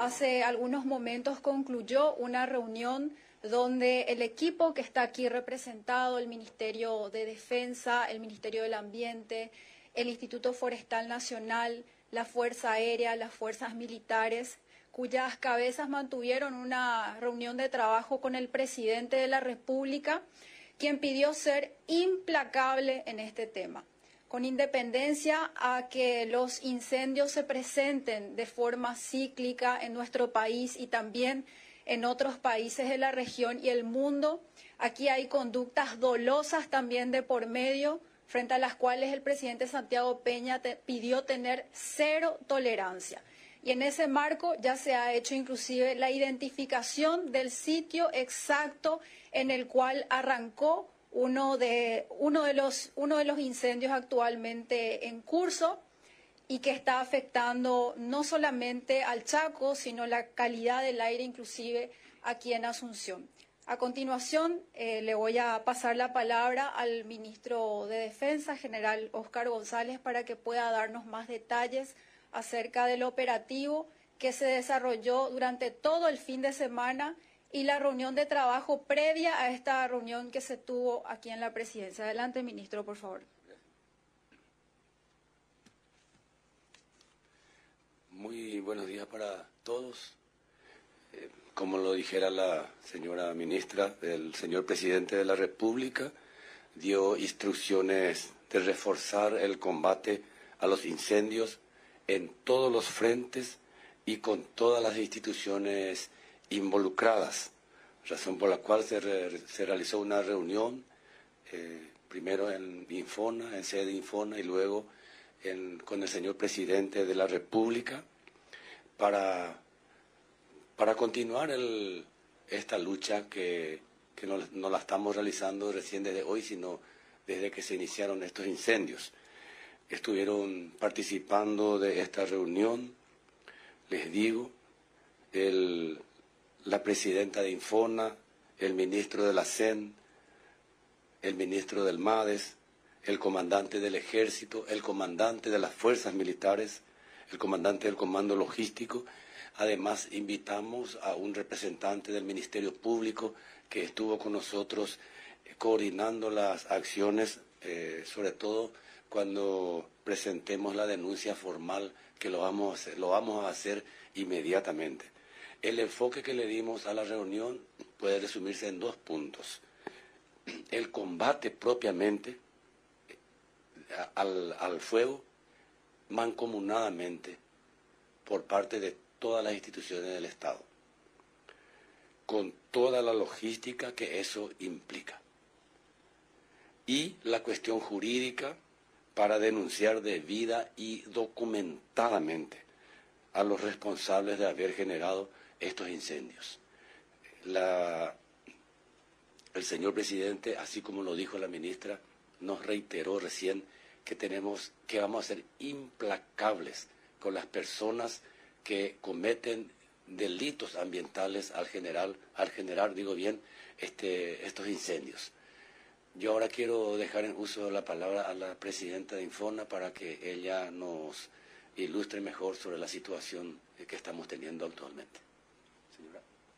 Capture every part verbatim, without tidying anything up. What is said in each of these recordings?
hace algunos momentos concluyó una reunión donde el equipo que está aquí representado, el Ministerio de Defensa, el Ministerio del Ambiente, el Instituto Forestal Nacional, la Fuerza Aérea, las fuerzas militares, cuyas cabezas mantuvieron una reunión de trabajo con el presidente de la República, quien pidió ser implacable en este tema, con independencia a que los incendios se presenten de forma cíclica en nuestro país y también en otros países de la región y el mundo. Aquí hay conductas dolosas también de por medio, frente a las cuales el presidente Santiago Peña te, pidió tener cero tolerancia. Y en ese marco ya se ha hecho inclusive la identificación del sitio exacto en el cual arrancó uno de, uno de los, uno de los incendios actualmente en curso, y que está afectando no solamente al Chaco, sino la calidad del aire inclusive aquí en Asunción. A continuación, eh, le voy a pasar la palabra al ministro de Defensa, general Óscar González, para que pueda darnos más detalles acerca del operativo que se desarrolló durante todo el fin de semana y la reunión de trabajo previa a esta reunión que se tuvo aquí en la presidencia. Adelante, ministro, por favor. Muy buenos días para todos. Eh, como lo dijera la señora ministra, el señor presidente de la República dio instrucciones de reforzar el combate a los incendios en todos los frentes y con todas las instituciones involucradas, razón por la cual se, re, se realizó una reunión, eh, primero en Infona, en sede de Infona, y luego en, con el señor presidente de la República, para, para continuar el, esta lucha que, que no, no la estamos realizando recién desde hoy, sino desde que se iniciaron estos incendios. Estuvieron participando de esta reunión, les digo, el, la presidenta de Infona, el ministro de la C E N, el ministro del MADES, el comandante del Ejército, el comandante de las Fuerzas Militares, el comandante del Comando Logístico. Además, invitamos a un representante del Ministerio Público que estuvo con nosotros eh, coordinando las acciones, eh, sobre todo cuando presentemos la denuncia formal, que lo vamos a hacer, lo vamos a hacer inmediatamente. El enfoque que le dimos a la reunión puede resumirse en dos puntos. El combate propiamente al, al fuego, mancomunadamente, por parte de todas las instituciones del Estado, con toda la logística que eso implica. Y la cuestión jurídica para denunciar debida y documentadamente a los responsables de haber generado estos incendios. La, el señor presidente, así como lo dijo la ministra, nos reiteró recién que tenemos, que vamos a ser implacables con las personas que cometen delitos ambientales al generar, al generar, digo bien, este, estos incendios. Yo ahora quiero dejar en uso la palabra a la presidenta de Infona para que ella nos ilustre mejor sobre la situación que estamos teniendo actualmente. Señora.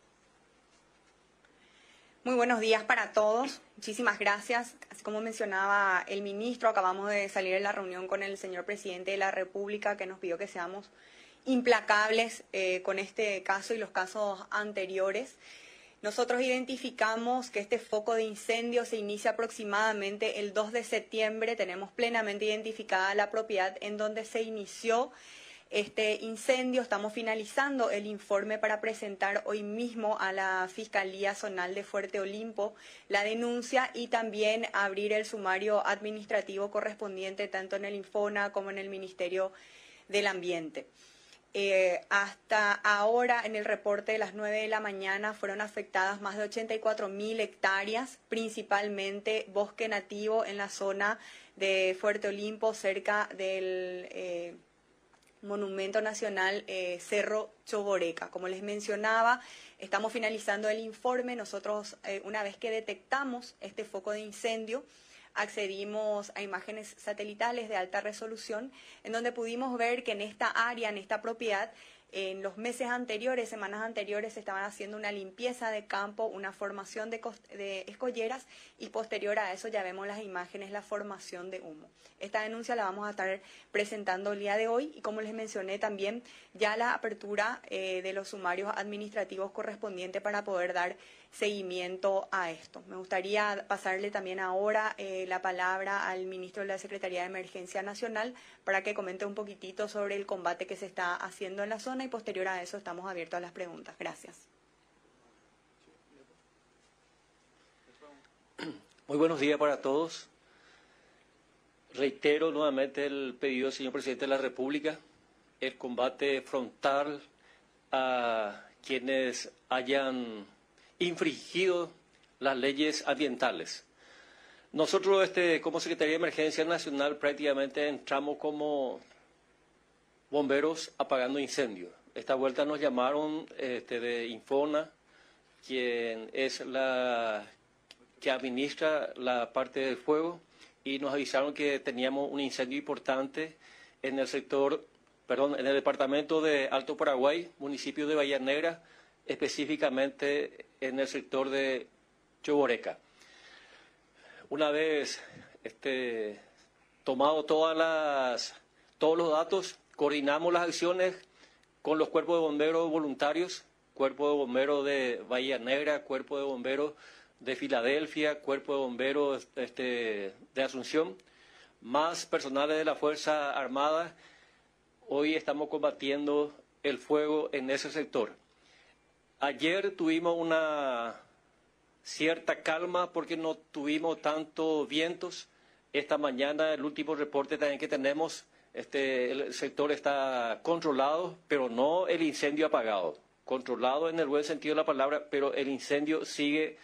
Muy buenos días para todos. Muchísimas gracias. Así como mencionaba el ministro, acabamos de salir de la reunión con el señor presidente de la República, que nos pidió que seamos implacables eh, con este caso y los casos anteriores. Nosotros identificamos que este foco de incendio se inicia aproximadamente el dos de septiembre. Tenemos plenamente identificada la propiedad en donde se inició este incendio. Estamos finalizando el informe para presentar hoy mismo a la Fiscalía Zonal de Fuerte Olimpo la denuncia y también abrir el sumario administrativo correspondiente tanto en el Infona como en el Ministerio del Ambiente. Eh, hasta ahora, en el reporte de las nueve de la mañana, fueron afectadas más de ochenta y cuatro mil hectáreas, principalmente bosque nativo en la zona de Fuerte Olimpo, cerca del eh, Monumento Nacional eh, Cerro Choboreca. Como les mencionaba, estamos finalizando el informe. Nosotros, eh, una vez que detectamos este foco de incendio, accedimos a imágenes satelitales de alta resolución, en donde pudimos ver que en esta área, en esta propiedad, En los meses anteriores, semanas anteriores, se estaban haciendo una limpieza de campo, una formación de, de escolleras y posterior a eso ya vemos las imágenes, la formación de humo. Esta denuncia la vamos a estar presentando el día de hoy y como les mencioné también ya la apertura eh, de los sumarios administrativos correspondientes para poder dar seguimiento a esto. Me gustaría pasarle también ahora eh, la palabra al ministro de la Secretaría de Emergencia Nacional para que comente un poquitito sobre el combate que se está haciendo en la zona y posterior a eso estamos abiertos a las preguntas. Gracias. Muy buenos días para todos. Reitero nuevamente el pedido del señor presidente de la República, el combate frontal a quienes hayan infringido las leyes ambientales. Nosotros, este, como Secretaría de Emergencia Nacional, prácticamente entramos como bomberos apagando incendios. Esta vuelta nos llamaron este, de Infona, quien es la que administra la parte del fuego, y nos avisaron que teníamos un incendio importante en el sector, perdón, en el departamento de Alto Paraguay, municipio de Bahía Negra, específicamente en el sector de Choboreca. Una vez este, tomado todas las, todos los datos, coordinamos las acciones con los cuerpos de bomberos voluntarios, cuerpo de bomberos de Bahía Negra, cuerpo de bomberos de Filadelfia, cuerpo de bomberos este, de Asunción, más personales de la Fuerza Armada. Hoy estamos combatiendo el fuego en ese sector. Ayer tuvimos una cierta calma porque no tuvimos tantos vientos. Esta mañana, el último reporte también que tenemos, este, el sector está controlado, pero no el incendio apagado. Controlado en el buen sentido de la palabra, pero el incendio sigue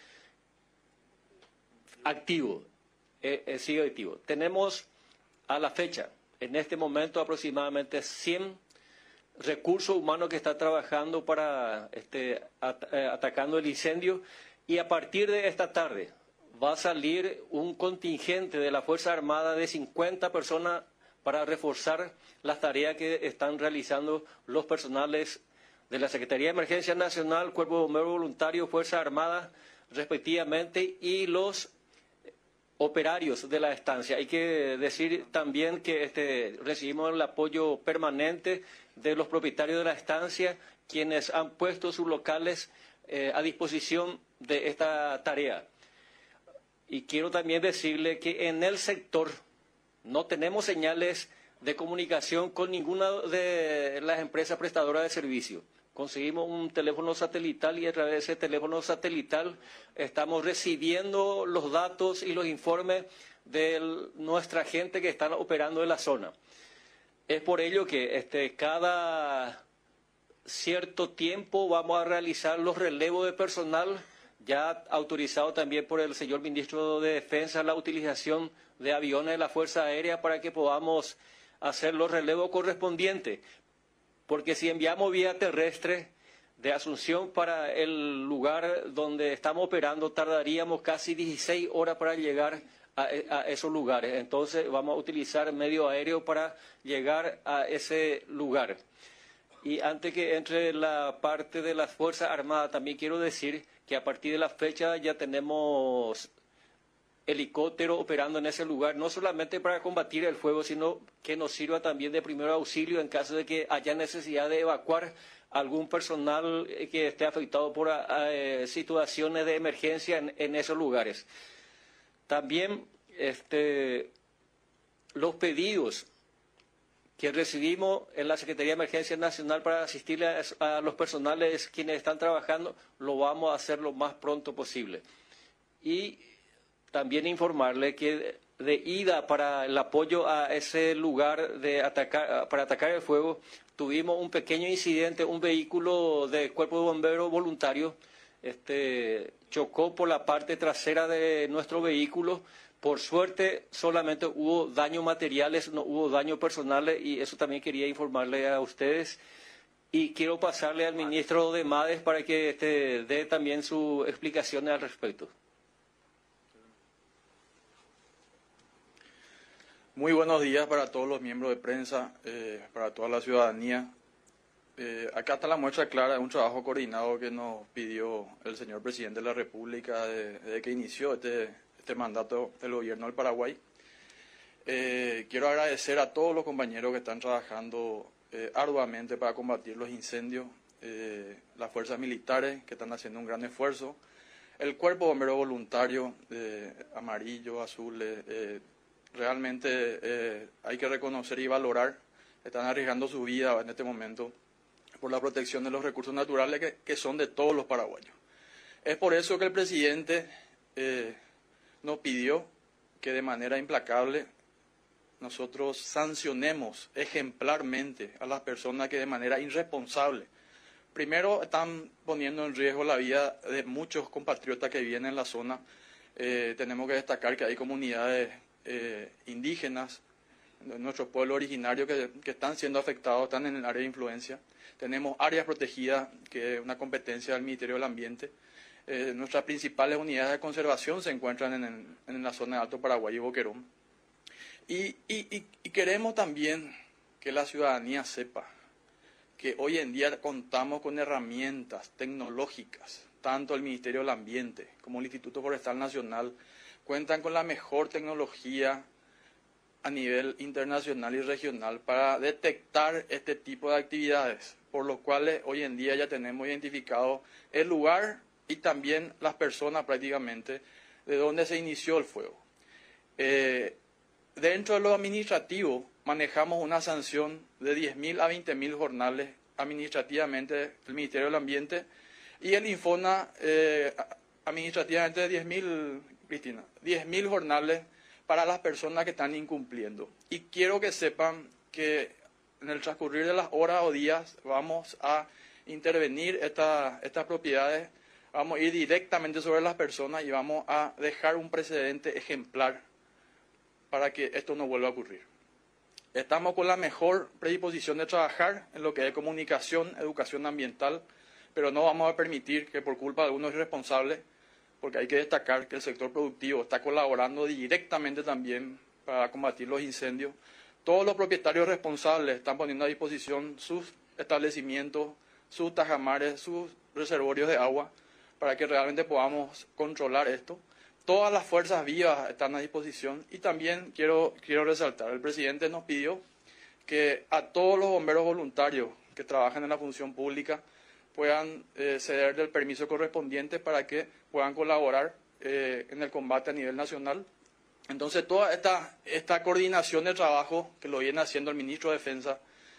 activo. Eh, eh, sigue activo. Tenemos a la fecha, en este momento, aproximadamente cien recursos humanos que están trabajando para este, at eh, atacando el incendio, y a partir de esta tarde va a salir un contingente de la Fuerza Armada de cincuenta personas para reforzar las tareas que están realizando los personales de la Secretaría de Emergencia Nacional, Cuerpo de Bomberos Voluntarios, Fuerza Armada, respectivamente, y los operarios de la estancia. Hay que decir también que este, recibimos el apoyo permanente de los propietarios de la estancia, quienes han puesto sus locales eh, a disposición de esta tarea. Y quiero también decirle que en el sector no tenemos señales de comunicación con ninguna de las empresas prestadoras de servicio. Conseguimos un teléfono satelital y a través de ese teléfono satelital estamos recibiendo los datos y los informes de nuestra gente que está operando en la zona. Es por ello que este, cada cierto tiempo vamos a realizar los relevos de personal, ya autorizado también por el señor ministro de Defensa la utilización de aviones de la Fuerza Aérea para que podamos hacer los relevos correspondientes. Porque si enviamos vía terrestre de Asunción para el lugar donde estamos operando, tardaríamos casi dieciséis horas para llegar a, a esos lugares. Entonces vamos a utilizar medio aéreo para llegar a ese lugar. Y antes que entre la parte de las Fuerzas Armadas, también quiero decir que a partir de la fecha ya tenemos helicóptero operando en ese lugar, no solamente para combatir el fuego, sino que nos sirva también de primer auxilio en caso de que haya necesidad de evacuar algún personal que esté afectado por eh, situaciones de emergencia en, en esos lugares. También este, los pedidos que recibimos en la Secretaría de Emergencia Nacional para asistirle a, a los personales quienes están trabajando, lo vamos a hacer lo más pronto posible. Y también informarle que de ida para el apoyo a ese lugar de atacar, para atacar el fuego, tuvimos un pequeño incidente, un vehículo del Cuerpo de Bomberos Voluntarios este, chocó por la parte trasera de nuestro vehículo. Por suerte solamente hubo daños materiales, no hubo daños personales, y eso también quería informarle a ustedes. Y quiero pasarle al ministro de MADES para que este, dé también sus explicaciones al respecto. Muy buenos días para todos los miembros de prensa, eh, para toda la ciudadanía. Eh, acá está la muestra clara de un trabajo coordinado que nos pidió el señor presidente de la República desde que inició este, este mandato del gobierno del Paraguay. Eh, quiero agradecer a todos los compañeros que están trabajando eh, arduamente para combatir los incendios, eh, las fuerzas militares que están haciendo un gran esfuerzo, el cuerpo bombero voluntario, eh, amarillo, azul, eh, eh, realmente eh, hay que reconocer y valorar, están arriesgando su vida en este momento por la protección de los recursos naturales que, que son de todos los paraguayos. Es por eso que el presidente eh, nos pidió que de manera implacable nosotros sancionemos ejemplarmente a las personas que de manera irresponsable, primero están poniendo en riesgo la vida de muchos compatriotas que viven en la zona. Eh, tenemos que destacar que hay comunidades eh, indígenas, nuestros pueblos originarios que, que están siendo afectados, están en el área de influencia. Tenemos áreas protegidas, que es una competencia del Ministerio del Ambiente. Eh, nuestras principales unidades de conservación se encuentran en, el, en la zona de Alto Paraguay y Boquerón. Y, y, y, y queremos también que la ciudadanía sepa que hoy en día contamos con herramientas tecnológicas, tanto el Ministerio del Ambiente como el Instituto Forestal Nacional cuentan con la mejor tecnología a nivel internacional y regional para detectar este tipo de actividades, por lo cuales hoy en día ya tenemos identificado el lugar y también las personas prácticamente de donde se inició el fuego. Eh, dentro de lo administrativo manejamos una sanción de diez mil a veinte mil jornales administrativamente del Ministerio del Ambiente y el Infona eh, administrativamente de diez mil, Cristina, diez mil jornales para las personas que están incumpliendo. Y quiero que sepan que en el transcurrir de las horas o días vamos a intervenir esta, estas propiedades, vamos a ir directamente sobre las personas y vamos a dejar un precedente ejemplar para que esto no vuelva a ocurrir. Estamos con la mejor predisposición de trabajar en lo que es comunicación, educación ambiental, pero no vamos a permitir que por culpa de algunos irresponsables, porque hay que destacar que el sector productivo está colaborando directamente también para combatir los incendios. Todos los propietarios responsables están poniendo a disposición sus establecimientos, sus tajamares, sus reservorios de agua, para que realmente podamos controlar esto. Todas las fuerzas vivas están a disposición y también quiero, quiero resaltar, el presidente nos pidió que a todos los bomberos voluntarios que trabajan en la función pública puedan eh, ceder del permiso correspondiente para que puedan colaborar eh, en el combate a nivel nacional. Entonces, toda esta, esta coordinación de trabajo que lo viene haciendo el ministro de Defensa,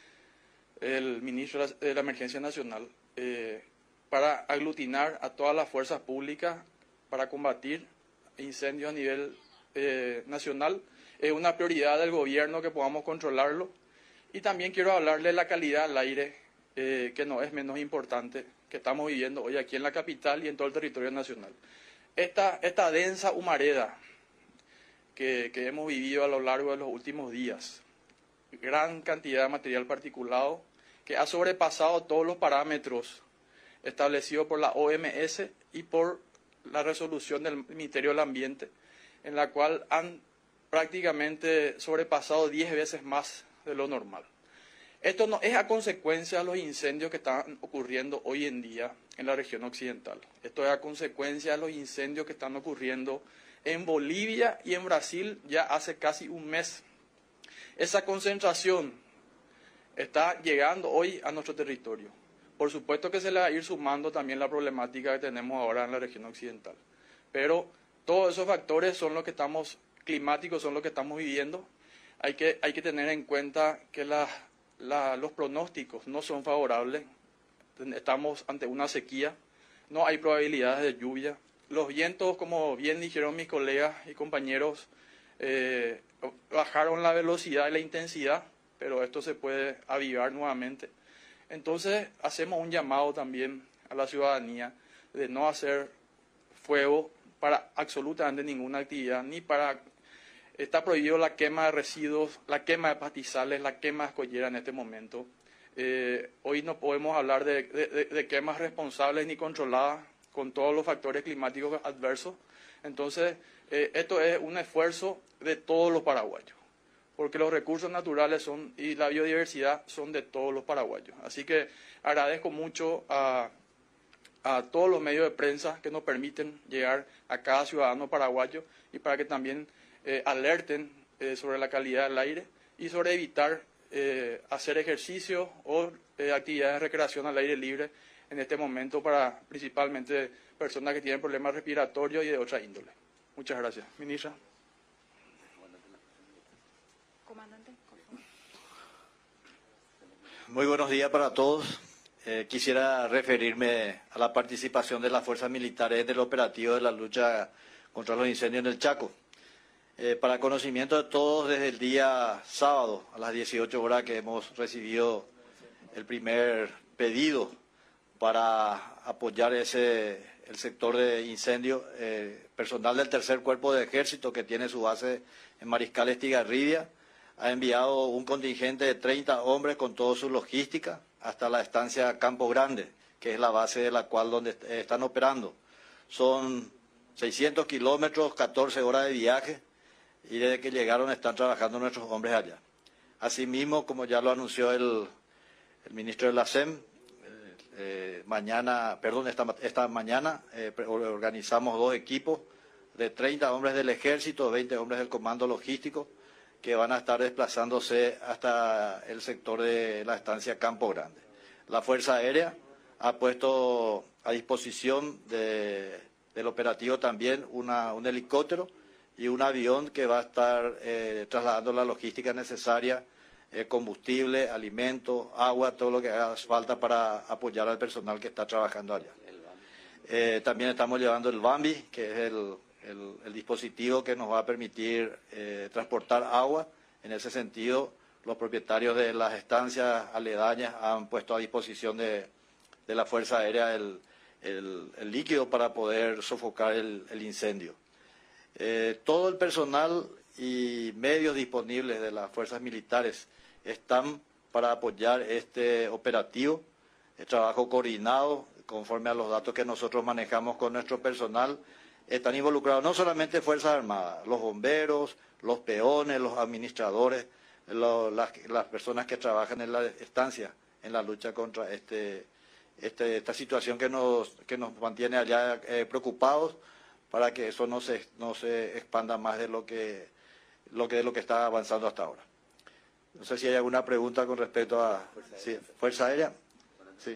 el ministro de la Emergencia Nacional, eh, para aglutinar a todas las fuerzas públicas para combatir incendios a nivel eh, nacional, es una prioridad del gobierno que podamos controlarlo. Y también quiero hablarle de la calidad del aire, Eh, que no es menos importante, que estamos viviendo hoy aquí en la capital y en todo el territorio nacional. Esta, esta densa humareda que, que hemos vivido a lo largo de los últimos días, gran cantidad de material particulado que ha sobrepasado todos los parámetros establecidos por la O M S y por la resolución del Ministerio del Ambiente, en la cual han prácticamente sobrepasado diez veces más de lo normal. Esto no es a consecuencia de los incendios que están ocurriendo hoy en día en la región occidental. Esto es a consecuencia de los incendios que están ocurriendo en Bolivia y en Brasil ya hace casi un mes. Esa concentración está llegando hoy a nuestro territorio. Por supuesto que se le va a ir sumando también la problemática que tenemos ahora en la región occidental. Pero todos esos factores son los que estamos, climáticos son los que estamos viviendo. Hay que, hay que tener en cuenta que las La, los pronósticos no son favorables, estamos ante una sequía, no hay probabilidades de lluvia. Los vientos, como bien dijeron mis colegas y compañeros, eh, bajaron la velocidad y la intensidad, pero esto se puede avivar nuevamente. Entonces hacemos un llamado también a la ciudadanía de no hacer fuego para absolutamente ninguna actividad, ni para... Está prohibido la quema de residuos, la quema de pastizales, la quema de escollera en este momento. Eh, hoy no podemos hablar de, de, de quemas responsables ni controladas con todos los factores climáticos adversos. Entonces, eh, esto es un esfuerzo de todos los paraguayos. porque los recursos naturales son y la biodiversidad son de todos los paraguayos. Así que agradezco mucho a, a todos los medios de prensa que nos permiten llegar a cada ciudadano paraguayo y para que también eh, alerten eh, sobre la calidad del aire y sobre evitar eh, hacer ejercicio o eh, actividades de recreación al aire libre en este momento para principalmente personas que tienen problemas respiratorios y de otra índole. Muchas gracias. Ministra. Comandante, por favor. Muy buenos días para todos. Eh, quisiera referirme a la participación de las fuerzas militares del operativo de la lucha contra los incendios en el Chaco. Eh, para conocimiento de todos, desde el día sábado a las dieciocho horas que hemos recibido el primer pedido para apoyar ese, el sector de incendio, eh, personal del tercer cuerpo de ejército que tiene su base en Mariscal Estigarribia ha enviado un contingente de treinta hombres con toda su logística hasta la estancia Campo Grande, que es la base de la cual donde están operando. Son seiscientos kilómetros, catorce horas de viaje, y desde que llegaron están trabajando nuestros hombres allá. Asimismo, como ya lo anunció el, el ministro de la S E M, eh, eh, mañana, perdón, esta, esta mañana eh, organizamos dos equipos de treinta hombres del ejército, veinte hombres del comando logístico, que van a estar desplazándose hasta el sector de la estancia Campo Grande. La Fuerza Aérea ha puesto a disposición de, del operativo también una, un helicóptero y un avión que va a estar eh, trasladando la logística necesaria, eh, combustible, alimentos, agua, todo lo que haga falta para apoyar al personal que está trabajando allá. Eh, también estamos llevando el Bambi, que es el, el, el dispositivo que nos va a permitir eh, transportar agua. En ese sentido, los propietarios de las estancias aledañas han puesto a disposición de, de la Fuerza Aérea el, el, el líquido para poder sofocar el, el incendio. Eh, todo el personal y medios disponibles de las fuerzas militares están para apoyar este operativo, el trabajo coordinado conforme a los datos que nosotros manejamos con nuestro personal. Están involucrados no solamente Fuerzas Armadas, los bomberos, los peones, los administradores, lo, las, las personas que trabajan en la estancia en la lucha contra este, este, esta situación que nos, que nos mantiene allá eh, preocupados, para que eso no se, no se expanda más de lo que, lo que, de lo que está avanzando hasta ahora. No sé si hay alguna pregunta con respecto a Fuerza Aérea. Sí, ¿Fuerza Aérea? Sí.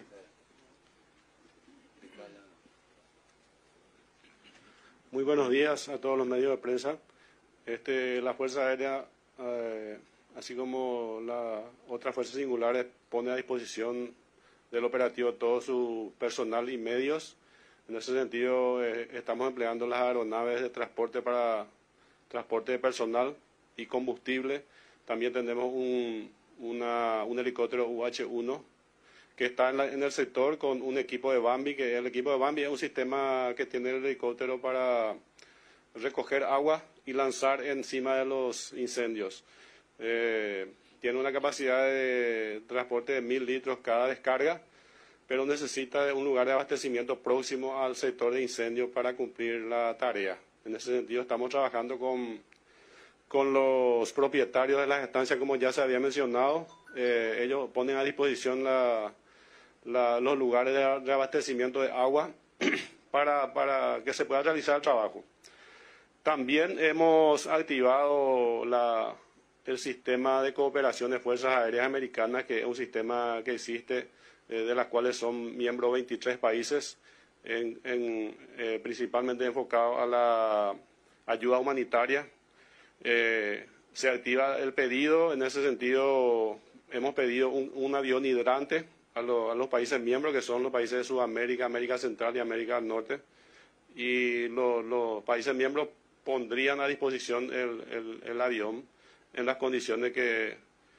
Muy buenos días a todos los medios de prensa. Este, la Fuerza Aérea, eh, así como las otras fuerzas singulares, pone a disposición del operativo todo su personal y medios. En ese sentido, eh, estamos empleando las aeronaves de transporte para transporte de personal y combustible. También tenemos un, una, un helicóptero U H uno que está en, la, en el sector con un equipo de Bambi, que el equipo de Bambi es un sistema que tiene el helicóptero para recoger agua y lanzar encima de los incendios. Eh, tiene una capacidad de transporte de mil litros cada descarga, pero necesita un lugar de abastecimiento próximo al sector de incendio para cumplir la tarea. En ese sentido, estamos trabajando con, con los propietarios de las estancias, como ya se había mencionado. Eh, ellos ponen a disposición la, la, los lugares de, de abastecimiento de agua para, para que se pueda realizar el trabajo. También hemos activado la, el sistema de cooperación de Fuerzas Aéreas Americanas, que es un sistema que existe, de las cuales son miembros veintitrés países, en, en, eh, principalmente enfocado a la ayuda humanitaria. Eh, se activa el pedido, en ese sentido hemos pedido un, un avión hidrante a, lo, a los países miembros, que son los países de Sudamérica, América Central y América del Norte, y lo, los países miembros pondrían a disposición el, el, el avión en las condiciones que,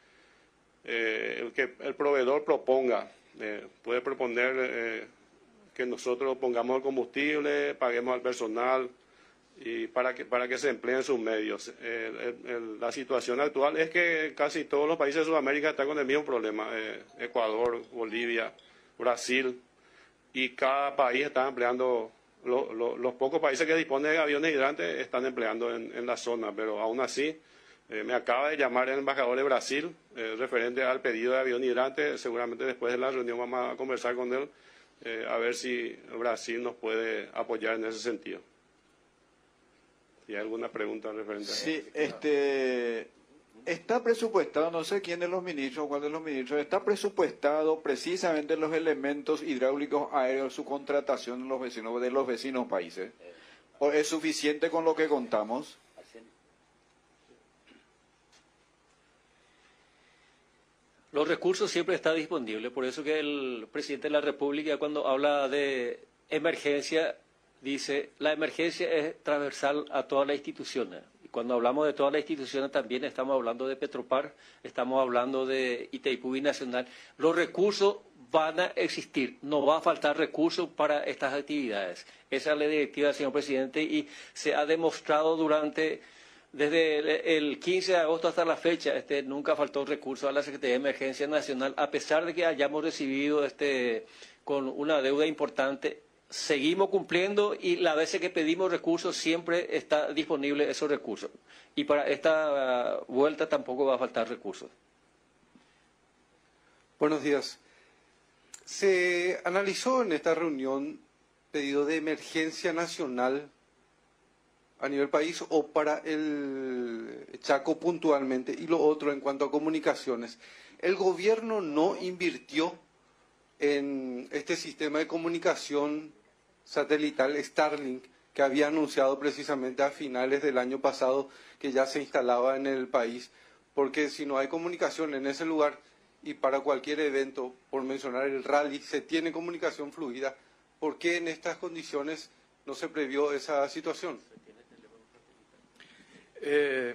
eh, el, que el proveedor proponga. Eh, puede proponer eh, que nosotros pongamos el combustible, paguemos al personal y para que para que se empleen sus medios. Eh, el, el, la situación actual es que casi todos los países de Sudamérica están con el mismo problema. Eh, Ecuador, Bolivia, Brasil, y cada país está empleando, lo, lo, los pocos países que disponen de aviones hidrantes están empleando en, en la zona, pero aún así Eh, me acaba de llamar el embajador de Brasil, eh, referente al pedido de avión hidrante. Seguramente después de la reunión vamos a conversar con él, eh, a ver si Brasil nos puede apoyar en ese sentido. Si hay alguna pregunta referente a eso. Sí, este, está presupuestado, no sé quién de los ministros, cuál de los ministros, está presupuestado precisamente los elementos hidráulicos aéreos, su contratación de los vecinos, de los vecinos países. ¿O es suficiente con lo que contamos? Los recursos siempre están disponibles, por eso que el presidente de la República, cuando habla de emergencia, dice la emergencia es transversal a todas las instituciones. Y cuando hablamos de todas las instituciones también estamos hablando de Petropar, estamos hablando de Itaipú Binacional. Los recursos van a existir, no va a faltar recursos para estas actividades. Esa es la directiva del señor presidente y se ha demostrado durante... Desde el quince de agosto hasta la fecha, este, nunca faltó recurso a la Secretaría de Emergencia Nacional, a pesar de que hayamos recibido este, con una deuda importante, seguimos cumpliendo y las veces que pedimos recursos siempre está disponible esos recursos. Y para esta uh, vuelta tampoco va a faltar recursos. Buenos días. Se analizó en esta reunión pedido de emergencia nacional a nivel país o para el Chaco puntualmente, y lo otro en cuanto a comunicaciones. El gobierno no invirtió en este sistema de comunicación satelital Starlink que había anunciado precisamente a finales del año pasado que ya se instalaba en el país, porque si no hay comunicación en ese lugar y para cualquier evento, por mencionar el rally, se tiene comunicación fluida, ¿por qué en estas condiciones no se previó esa situación? Eh,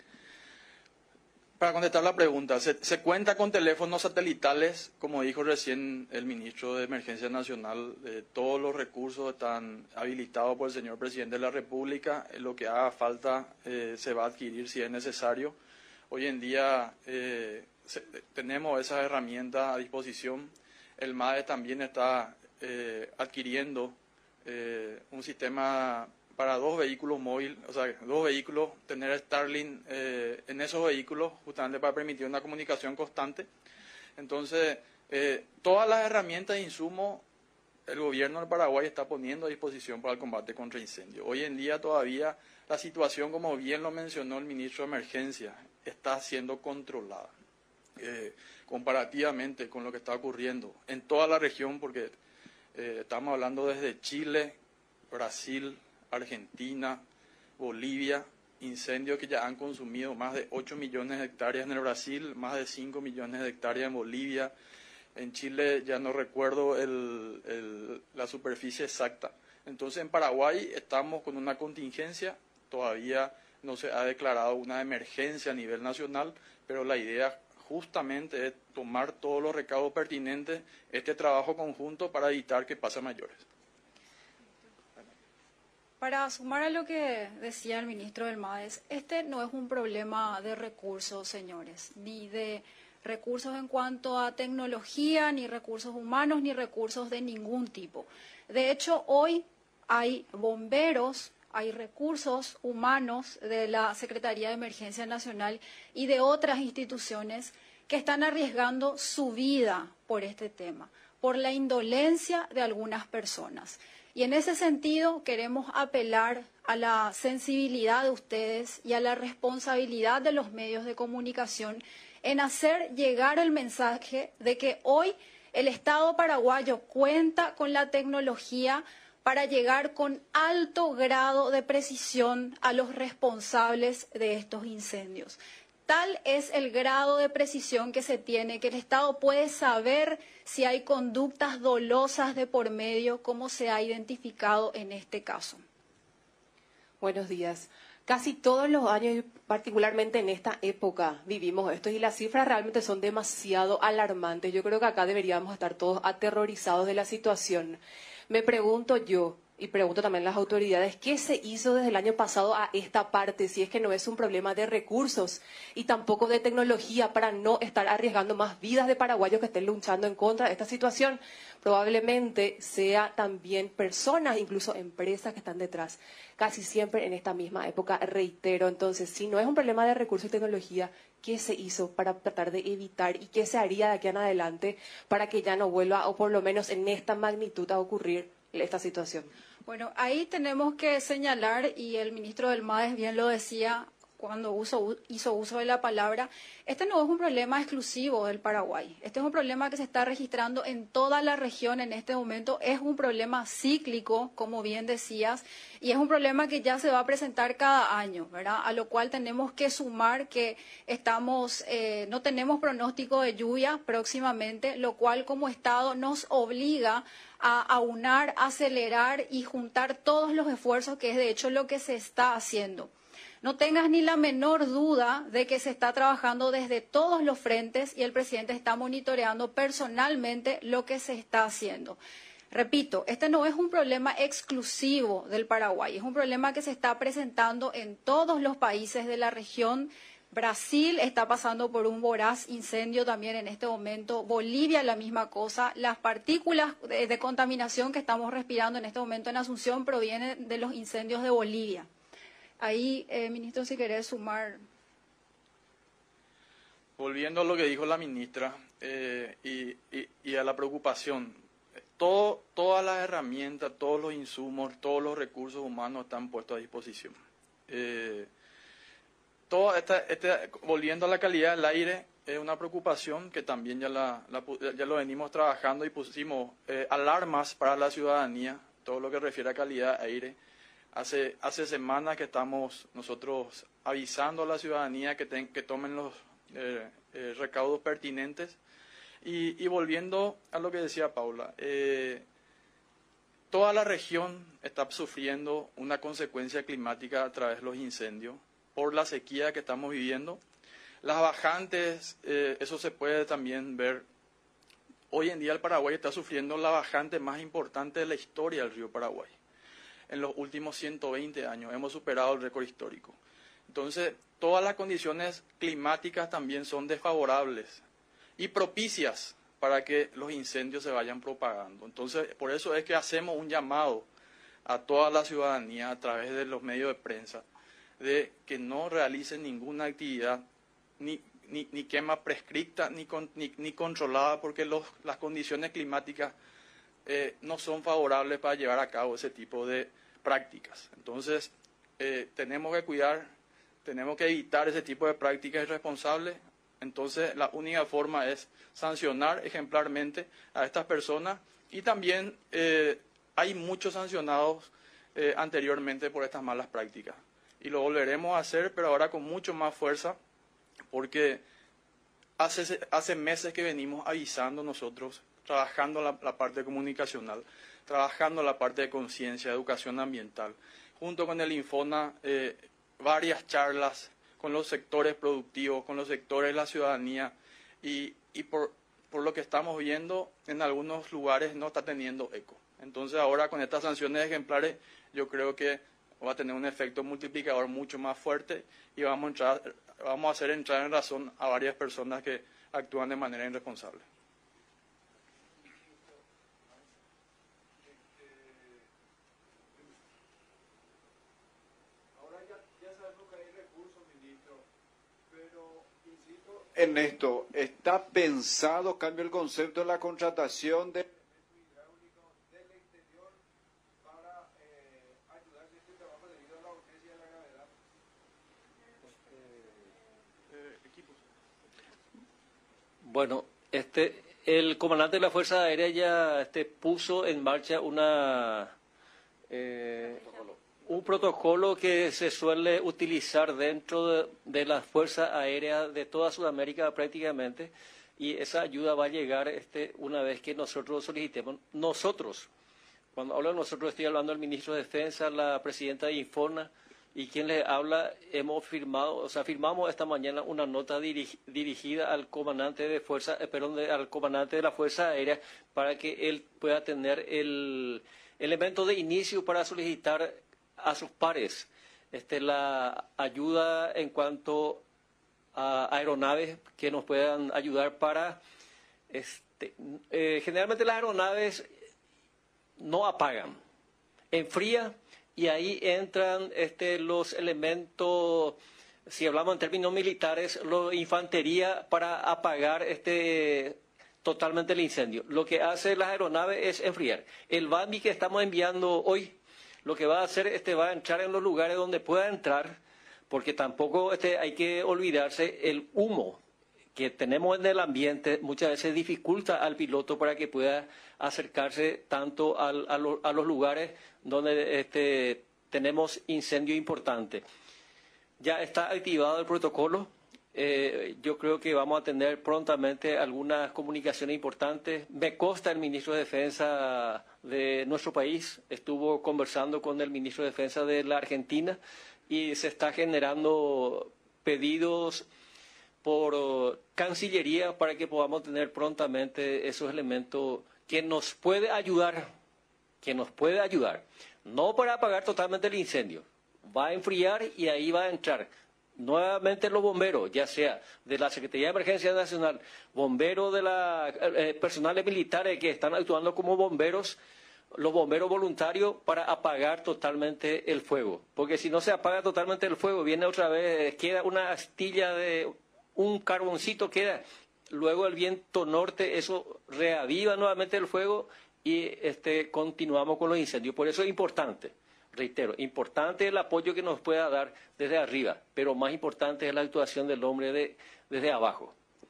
para contestar la pregunta, se, se cuenta con teléfonos satelitales, como dijo recién el ministro de Emergencia Nacional, eh, todos los recursos están habilitados por el señor presidente de la República, eh, lo que haga falta eh, se va a adquirir si es necesario. Hoy en día eh, se, tenemos esas herramientas a disposición. El MADE también está eh, adquiriendo eh, un sistema para dos vehículos móviles, o sea, dos vehículos, tener Starlink eh, en esos vehículos, justamente para permitir una comunicación constante. Entonces, eh, todas las herramientas e insumos el gobierno del Paraguay está poniendo a disposición para el combate contra incendios. Hoy en día todavía la situación, como bien lo mencionó el ministro de Emergencia, está siendo controlada eh, comparativamente con lo que está ocurriendo en toda la región, porque eh, estamos hablando desde Chile, Brasil, Argentina, Bolivia, incendios que ya han consumido más de ocho millones de hectáreas en el Brasil, más de cinco millones de hectáreas en Bolivia. En Chile ya no recuerdo el, el, la superficie exacta. Entonces en Paraguay estamos con una contingencia, todavía no se ha declarado una emergencia a nivel nacional, pero la idea justamente es tomar todos los recaudos pertinentes, este trabajo conjunto para evitar que pasen mayores. Para sumar a lo que decía el ministro del MADES, este no es un problema de recursos, señores, ni de recursos en cuanto a tecnología, ni recursos humanos, ni recursos de ningún tipo. De hecho, hoy hay bomberos, hay recursos humanos de la Secretaría de Emergencia Nacional y de otras instituciones que están arriesgando su vida por este tema, por la indolencia de algunas personas. Y en ese sentido queremos apelar a la sensibilidad de ustedes y a la responsabilidad de los medios de comunicación en hacer llegar el mensaje de que hoy el Estado paraguayo cuenta con la tecnología para llegar con alto grado de precisión a los responsables de estos incendios. Tal es el grado de precisión que se tiene, que el Estado puede saber si hay conductas dolosas de por medio, como se ha identificado en este caso. Buenos días. Casi todos los años, particularmente en esta época, vivimos esto y las cifras realmente son demasiado alarmantes. Yo creo que acá deberíamos estar todos aterrorizados de la situación. Me pregunto yo, y pregunto también a las autoridades, ¿qué se hizo desde el año pasado a esta parte? Si es que no es un problema de recursos y tampoco de tecnología para no estar arriesgando más vidas de paraguayos que estén luchando en contra de esta situación. Probablemente sea también personas, incluso empresas que están detrás, casi siempre en esta misma época, reitero. Entonces, si no es un problema de recursos y tecnología, ¿qué se hizo para tratar de evitar y qué se haría de aquí en adelante para que ya no vuelva, o por lo menos en esta magnitud, a ocurrir esta situación? Bueno, ahí tenemos que señalar, y el ministro del MADES bien lo decía cuando uso, hizo uso de la palabra, este no es un problema exclusivo del Paraguay. Este es un problema que se está registrando en toda la región en este momento. Es un problema cíclico, como bien decías, y es un problema que ya se va a presentar cada año, ¿verdad? A lo cual tenemos que sumar que estamos, eh, no tenemos pronóstico de lluvia próximamente, lo cual como Estado nos obliga a aunar, acelerar y juntar todos los esfuerzos, que es de hecho lo que se está haciendo. No tengas ni la menor duda de que se está trabajando desde todos los frentes y el presidente está monitoreando personalmente lo que se está haciendo. Repito, este no es un problema exclusivo del Paraguay, es un problema que se está presentando en todos los países de la región. Brasil está pasando por un voraz incendio también en este momento. Bolivia la misma cosa. Las partículas de, de contaminación que estamos respirando en este momento en Asunción provienen de los incendios de Bolivia. Ahí, eh, ministro, si querés sumar. Volviendo a lo que dijo la ministra eh, y, y, y a la preocupación, todo, todas las herramientas, todos los insumos, todos los recursos humanos están puestos a disposición. Eh, Todo esta, este, volviendo a la calidad del aire, es una preocupación que también ya, la, la, ya lo venimos trabajando y pusimos eh, alarmas para la ciudadanía, todo lo que refiere a calidad de aire. Hace, hace semanas que estamos nosotros avisando a la ciudadanía que, ten, que tomen los eh, eh, recaudos pertinentes. Y, y volviendo a lo que decía Paula, eh, toda la región está sufriendo una consecuencia climática a través de los incendios, por la sequía que estamos viviendo. Las bajantes, eh, eso se puede también ver. Hoy en día el Paraguay está sufriendo la bajante más importante de la historia del río Paraguay. En los últimos ciento veinte años hemos superado el récord histórico. Entonces, todas las condiciones climáticas también son desfavorables y propicias para que los incendios se vayan propagando. Entonces, por eso es que hacemos un llamado a toda la ciudadanía a través de los medios de prensa, de que no realicen ninguna actividad, ni, ni, ni quema prescripta, ni, con, ni, ni controlada, porque los, las condiciones climáticas eh, no son favorables para llevar a cabo ese tipo de prácticas. Entonces, eh, tenemos que cuidar, tenemos que evitar ese tipo de prácticas irresponsables. Entonces, la única forma es sancionar ejemplarmente a estas personas, y también eh, hay muchos sancionados eh, anteriormente por estas malas prácticas. Y lo volveremos a hacer, pero ahora con mucho más fuerza, porque hace, hace meses que venimos avisando nosotros, trabajando la, la parte comunicacional, trabajando la parte de conciencia, educación ambiental, junto con el Infona, eh, varias charlas con los sectores productivos, con los sectores de la ciudadanía, y, y por, por lo que estamos viendo, en algunos lugares no está teniendo eco. Entonces ahora con estas sanciones ejemplares, yo creo que va a tener un efecto multiplicador mucho más fuerte y vamos a, entrar, vamos a hacer entrar en razón a varias personas que actúan de manera irresponsable. Ahora ya, ya sabemos que hay recursos, ministro, pero insisto en esto, ¿está pensado, cambio el concepto de la contratación de Bueno, este, el comandante de la Fuerza Aérea ya este, puso en marcha una, eh, un protocolo que se suele utilizar dentro de, de la Fuerza Aérea de toda Sudamérica prácticamente, y esa ayuda va a llegar este, una vez que nosotros solicitemos. Nosotros, cuando hablo de nosotros, estoy hablando del ministro de Defensa, la presidenta de Infona, y quien les habla, hemos firmado, o sea, firmamos esta mañana una nota dirig, dirigida al comandante de fuerza, eh, perdón, de, al comandante de la Fuerza Aérea, para que él pueda tener el, elemento de inicio para solicitar a sus pares este, la ayuda en cuanto a aeronaves que nos puedan ayudar para... Este, eh, generalmente las aeronaves no apagan, enfría y ahí entran este, los elementos, si hablamos en términos militares, la infantería para apagar este, totalmente el incendio. Lo que hace las aeronaves es enfriar. El Bambi que estamos enviando hoy, lo que va a hacer este, va a entrar en los lugares donde pueda entrar, porque tampoco este, hay que olvidarse el humo que tenemos en el ambiente muchas veces dificulta al piloto para que pueda acercarse tanto al, a, lo, a los lugares donde este, tenemos incendio importante. Ya está activado el protocolo. Eh, yo creo que vamos a tener prontamente algunas comunicaciones importantes. Me consta el ministro de Defensa de nuestro país estuvo conversando con el ministro de Defensa de la Argentina y se está generando pedidos por uh, Cancillería para que podamos tener prontamente esos elementos que nos puede ayudar, que nos puede ayudar, no para apagar totalmente el incendio, va a enfriar y ahí va a entrar nuevamente los bomberos, ya sea de la Secretaría de Emergencia Nacional, bomberos de la eh, personales militares que están actuando como bomberos, los bomberos voluntarios para apagar totalmente el fuego, porque si no se apaga totalmente el fuego, viene otra vez, queda una astilla de un carboncito queda, luego el viento norte, eso reaviva nuevamente el fuego y este, continuamos con los incendios. Por eso es importante, reitero, importante el apoyo que nos pueda dar desde arriba, pero más importante es la actuación del hombre de, desde abajo.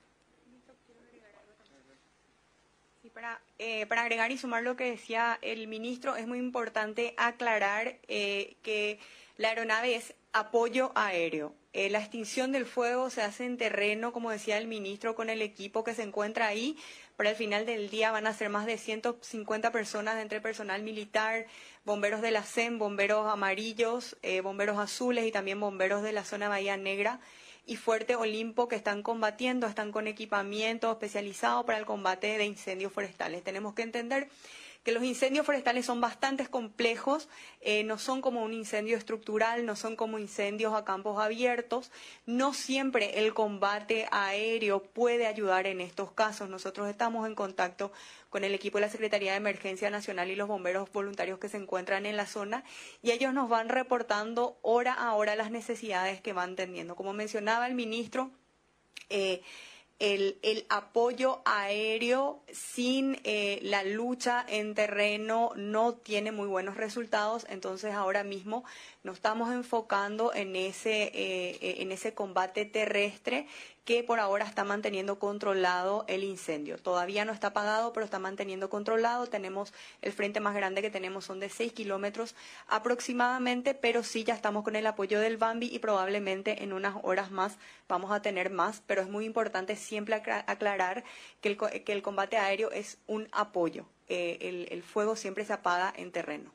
Sí, para, eh, para agregar y sumar lo que decía el ministro, es muy importante aclarar eh, que la aeronave es apoyo aéreo. Eh, la extinción del fuego se hace en terreno, como decía el ministro, con el equipo que se encuentra ahí. Para el final del día van a ser más de ciento cincuenta personas entre personal militar, bomberos de la C E M, bomberos amarillos, eh, bomberos azules y también bomberos de la zona Bahía Negra y Fuerte Olimpo que están combatiendo, están con equipamiento especializado para el combate de incendios forestales. Tenemos que entender que los incendios forestales son bastante complejos, eh, no son como un incendio estructural, no son como incendios a campos abiertos, no siempre el combate aéreo puede ayudar en estos casos. Nosotros estamos en contacto con el equipo de la Secretaría de Emergencia Nacional y los bomberos voluntarios que se encuentran en la zona y ellos nos van reportando hora a hora las necesidades que van teniendo. Como mencionaba el ministro, eh, El, el apoyo aéreo sin eh, la lucha en terreno no tiene muy buenos resultados, entonces ahora mismo nos estamos enfocando en ese, eh, en ese combate terrestre que por ahora está manteniendo controlado el incendio. Todavía no está apagado, pero está manteniendo controlado. Tenemos el frente más grande que tenemos son de seis kilómetros aproximadamente, pero sí ya estamos con el apoyo del Bambi y probablemente en unas horas más vamos a tener más, pero es muy importante siempre aclarar que el, que el combate aéreo es un apoyo. Eh, el, el fuego siempre se apaga en terreno.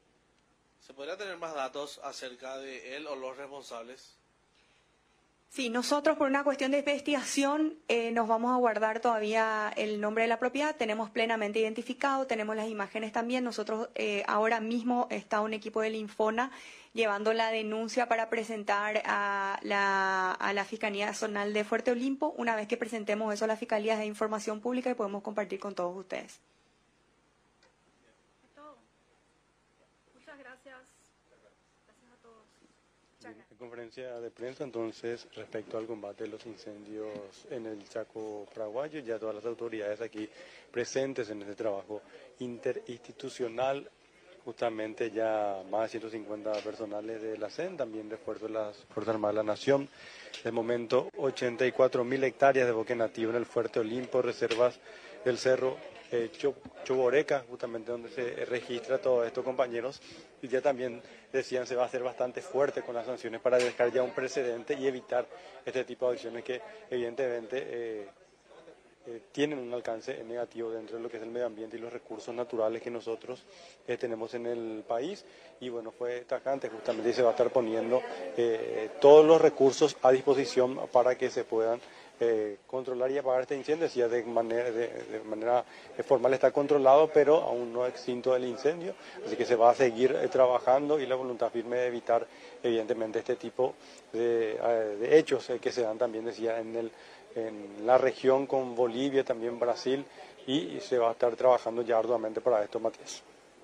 ¿Se podría tener más datos acerca de él o los responsables? Sí, nosotros por una cuestión de investigación eh, nos vamos a guardar todavía el nombre de la propiedad, tenemos plenamente identificado, tenemos las imágenes también, nosotros eh, ahora mismo está un equipo del Infona llevando la denuncia para presentar a la, a la Fiscalía Zonal de Fuerte Olimpo, una vez que presentemos eso a la Fiscalía de Información Pública y podemos compartir con todos ustedes. Muchas gracias. Gracias a todos. En conferencia de prensa, entonces, respecto al combate de los incendios en el Chaco paraguayo, ya todas las autoridades aquí presentes en este trabajo interinstitucional, justamente ya más de ciento cincuenta personales de la C E N, también refuerzo de las Fuerzas Armadas de la Nación. De momento, ochenta y cuatro mil hectáreas de bosque nativo en el Fuerte Olimpo, reservas del Cerro Eh, Choboreca, justamente donde se registra todo esto, compañeros, y ya también decían se va a hacer bastante fuerte con las sanciones para dejar ya un precedente y evitar este tipo de acciones que evidentemente eh, eh, tienen un alcance negativo dentro de lo que es el medio ambiente y los recursos naturales que nosotros eh, tenemos en el país. Y bueno, fue tajante justamente y se va a estar poniendo eh, todos los recursos a disposición para que se puedan eh, controlar y apagar este incendio. Decía de manera, de, de manera formal está controlado, pero aún no extinto el incendio, así que se va a seguir eh, trabajando y la voluntad firme de evitar evidentemente este tipo de, eh, de hechos eh, que se dan también, decía, en, el, en la región con Bolivia, también Brasil, y, y se va a estar trabajando ya arduamente para esto, Matías.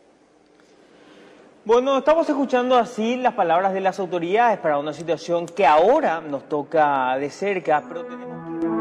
Bueno, estamos escuchando así las palabras de las autoridades para una situación que ahora nos toca de cerca, pero tenemos que...